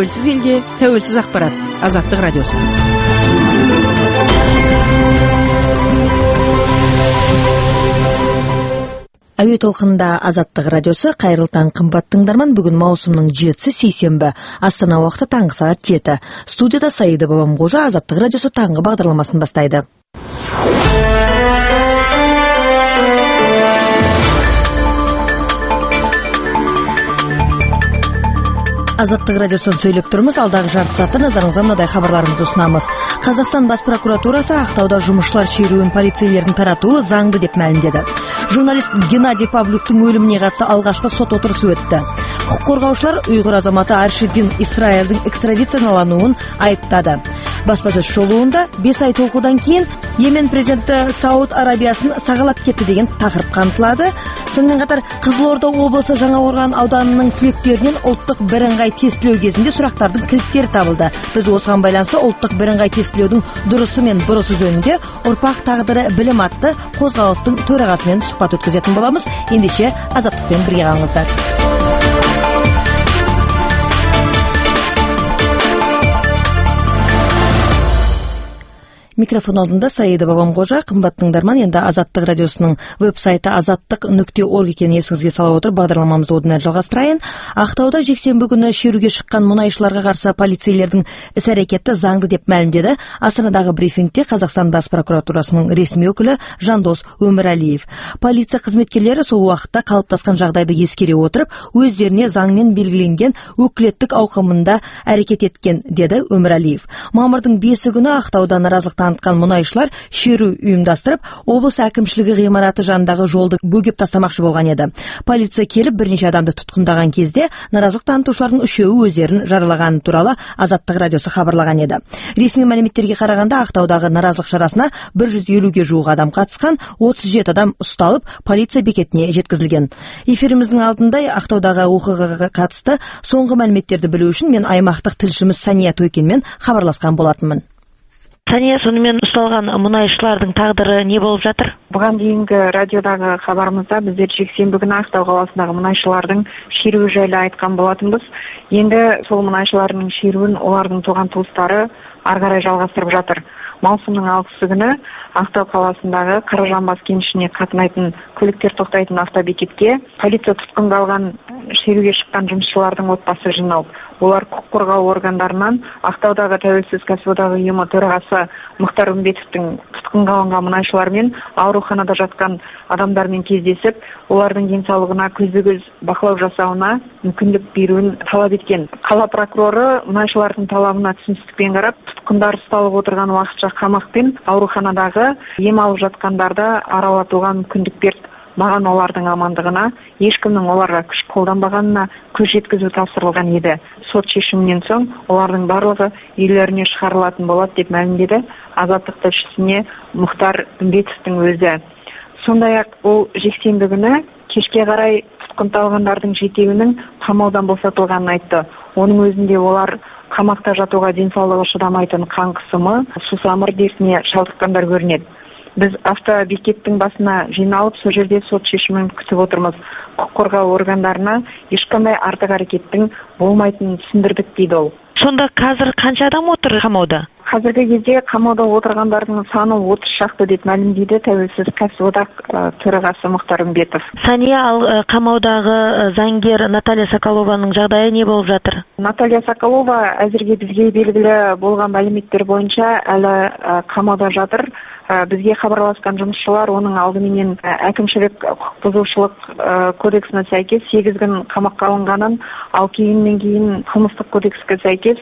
тәуелсіз елге, тәуелсіз ақпарат. Азаттық радиосы. Әуе толқынында Азаттық радиосы. Қайырлы таң, қымбат тыңдарман. Бүгін маусымның 7-сі сейсенбі. Астана уақыты таңғы сағат 7. Студияда Саида Бабамқожа. Азаттық радиосы таңғы бағдарламасын бастайды. Азаттық радиосын сөйлеп тұрмыз. Алдағы жарты сағатта назарыңызға мынадай хабарларымызды ұсынамыз. Қазақстан бас прокуратурасы Ақтауда жұмысшылар шеруін полицейлердің таратуы заңды деп мәлімдеді. Журналист Геннадий Павлюктің өліміне қатысты алғашқы сот отырысы өтті. Құқық қорғаушылар ұйғыр азаматы Аршидин Исраилдің экстрадициялануын айыптады. Баспасөз шолуында 5 ай толқудан кейін Йемен президенті Сауд Арабиясын сағалап кетті деген тақырып қамтылады. Сонымен қатар Қызылорда облысы Жаңақорған ауданының түлектерінен ұлттық бірыңғай тестілеу кезінде сұрақтардың кілттері табылды. Біз осыған байланысты ұлттық бірыңғай тестілеудің дұрысы мен бұрысы жөнінде ұрпақ тағдыры білім атты қозғалыстың төрағасымен сұхбат өткізетін боламыз. Ендеше Азаттықпен бірге қалыңыздар. Микрофон алдында Саида Бабамқожа. Қымбат тыңдарман, енді Азаттық радиосының веб-сайты azаттық.org екенін есіңізге салып отыр. Бағдарламамызды одан әрі жалғастырайын. Ақтауда жексенбі күні шеруге шыққан мұнайшыларға қарсы полицейлердің іс-әрекеті заңды деп мәлімдеді. Астанадағы брифингте Қазақстан бас прокуратурасының ресми өкілі Жандос Өмірәлиев. Полиция қызметкерлері сол уақытта қалыптасқан жағдайды ескере отырып, өздеріне заңмен белгіленген өкілеттік ауқымында әрекет еткен, деді Өмірәлиев. Мамырдың 5 күні Ақтауда наразылық танытқан мұнайшылар шеру ұйымдастырып, облыс әкімшілігі ғимараты жанындағы жолды бөгеп тастамақшы болған еді. Полиция келіп бірнеше адамды тұтқындаған кезде наразылық танытушылардың 3-еуі өздерін жаралағаны туралы Азаттық радиосы хабарлаған еді. Ресми мәліметтерге қарағанда Ақтаудағы наразылық шарасына 150-ге жуық адам қатысқан, 37 адам ұсталып, полиция бекетіне жеткізілген. Эфиріміздің алдында Ақтаудағы оқиғаға қатысты соңғы мәліметтерді білу үшін мен аймақтық тілшіміз Сания Тойкинмен хабарласқан болатынмын. Сания, сонымен ұсталған мұнайшылардың тағдыры не болып жатыр? Бұған дейінгі радиодағы хабарымызда біздер жексенбі күні Ақтау қаласындағы мұнайшылардың шеруі жайлы айтқан болатынбыз. Енді сол мұнайшылардың шеруін олардың туған туыстары ары қарай жалғастырып жатыр. Маусымның 6 күні Ақтау қаласындағы Қаражанбас кенішіне қатынайтын көліктер тоқтайтын автобекетке полиция тұтқынға алған шеруге шыққан жұмысшылардың отбасы жиналып, олар құқық қорғау органдарынан Ақтаудағы тәуелсіз кәсіподақ ұйымы төрағасы Мұхтар Үмбетовтің тұтқынға алынған мұнайшылармен ауруханада жатқан адамдармен кездесіп, олардың денсаулығына көзбе-көз бақылау жасауына мүмкіндік беруін талап еткен. Қала прокуроры мұнайшылардың талабына түсіністікпен қарап, тұтқындар ұсталып отырған уақытша қамақ пен ауруханадағы ем алып жатқандарды аралатуға мүмкіндік берді. Маған олардың амандығына, ешкімнің оларға күш қолданбағанына көз жеткізу тапсырылған еді. Сот шешімінен соң олардың барлығы үйлеріне шығарылатын болады деп мәлімдеді Азаттық тілшісіне Мұхтар Үмбетовтің өзі. Сондай-ақ ол жексенбі күні кешке қарай тұтқындалғандардың 7-еуінің қамаудан босатылғанын айтты. Оның өзінде олар қамақта жатуға денсаулығы шыдамайтын қан қысымы, сусамыр дертіне шалдыққандар көрінеді. Біз автобекеттің басына жиналып, сол жерде сот шешімін күтіп отырмыз. Құқық қорғау органдарына ешқандай артық әрекеттің болмайтынын түсіндірдік, дейді ол. Сонда қазір қанша адам отыр қамауда? Қазіргі кезде қамауда отырғандардың саны 30 шақты деп мәлімдейді тәуелсіз кәсіподақ төрағасы Мұхтар Үмбетов. Сания, ал қамаудағы заңгер Наталья Соколованың жағдайы не болып жатыр? Наталья Соколова әзірге бізге белгілі болған мәліметтер бойынша әлі қамауда жатыр. Бізге хабарласқан жұмысшылар оның алдыменен әкімшілік құқық бұзушылық кодексіне сәйкес 8 күн қамаққа алынғанын, ал кейін қылмыстық кодекске сәйкес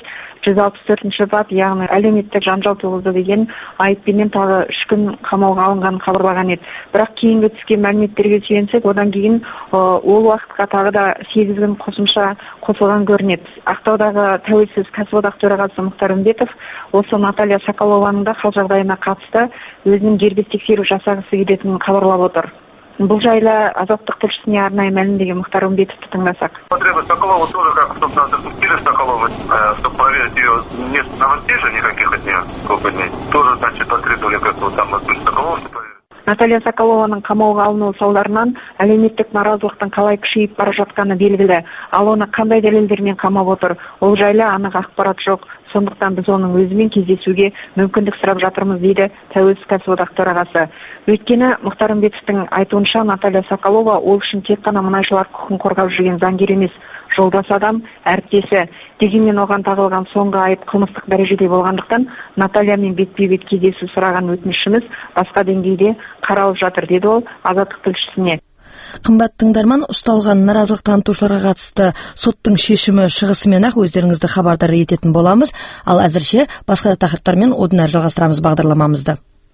164 бап, яғни әлеуметтік жанжал туғызды деген айыппенен тағы 3 күн қамауға алынғанын хабарлаған еді. Бірақ кейінгі түскен мәліметтерге сүйенсек, одан кейін ол уақытқа тағы да 8 күн қосымша қосылған көрінеді. Ақтаудағы тәуелсіз кәсіподақ төрағасы Мұхтар Үмбетов осы Наталья Соколованың да хал жағдайына қатысты өзінің дербес тексеру жасағысы келетінін хабарлап отыр. Бұл жайлы Азаттық тілшісіне арнайы мәлімдеген Мұхтар Үмбетовті тыңдасақ. Потребность Соколова тоже, как, собственно, запустили Соколова, чтобы проверить ее, нет новостей же никаких от нее, сколько дней. Тоже, значит, потребовали как-то там отпустить Соколова, чтобы проверить. Наталья Соколованың қамауға алынуы салдарынан әлеуметтік наразылықтың қалай күшейіп бара жатқаны белгілі. Ал оны қандай дәлелдермен қамап отыр? Ол жайлы анық ақпарат жоқ. Сондықтан біз оның өзімен кездесуге мүмкіндік сұрап жатырмыз, дейді тәуелсіз кәсіподақ төрағасы. Өйткені Мұхтар Үмбетовтің айтуынша Наталья Соколова ол үшін тек қана мұнайшылар құқығын қорғап жүрген заңгер емес, жолдас адам, әріптесі. Дегенмен оған тағылған соңғы айып қылмыстық дәрежеде болғандықтан Натальямен бетпе-бет кездесу сұраған өтінішіміз басқа деңгейде қаралып жатыр, деді ол Азаттық тілшісіне. Қымбат тыңдарман, ұсталған наразылық танытушыларға қатысты соттың шешімі шығысымен ақ өздеріңізді хабардар ететін боламыз. Ал әзірше басқа тақырыптармен одан әрі жалғастырамыз бағдарламамызды.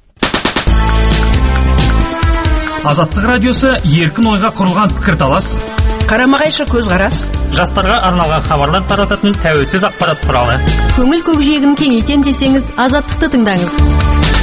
Азаттық радиосы еркін ойға құрылған пікірталас, Қарама-қайшы көзқарас, жастарға арналған хабарлар тарататын тәуелсіз ақпарат құралы. Көңіл көкжиегін кеңейтем десеңіз, Азаттықты тыңдаңыз.